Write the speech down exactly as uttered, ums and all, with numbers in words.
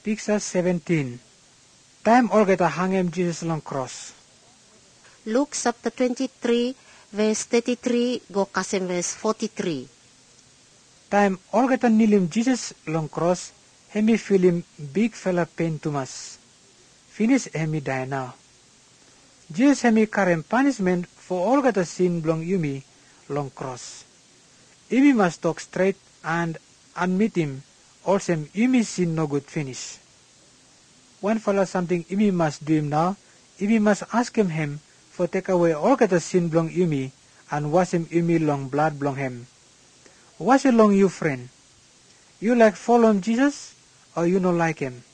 Picture seventeen. Time Olgeta hang him Jesus long cross. Luke chapter twenty-three, verse thirty-three, go kasem verse forty-three. Time Olgeta kneel him Jesus long cross, hemi feel him big fella pain too much. Finish hemi die now. Jesus hemi carry punishment for Olgeta sin belong Yumi long cross. Yumi must talk straight and admit him, also Yumi sin no good finish. One fella something Yumi must do him now, Yumi must ask him him for take away Olgeta sin belong Yumi and wash him Yumi long blood belong him. Wash along you friend. You like follow Jesus or you no like him?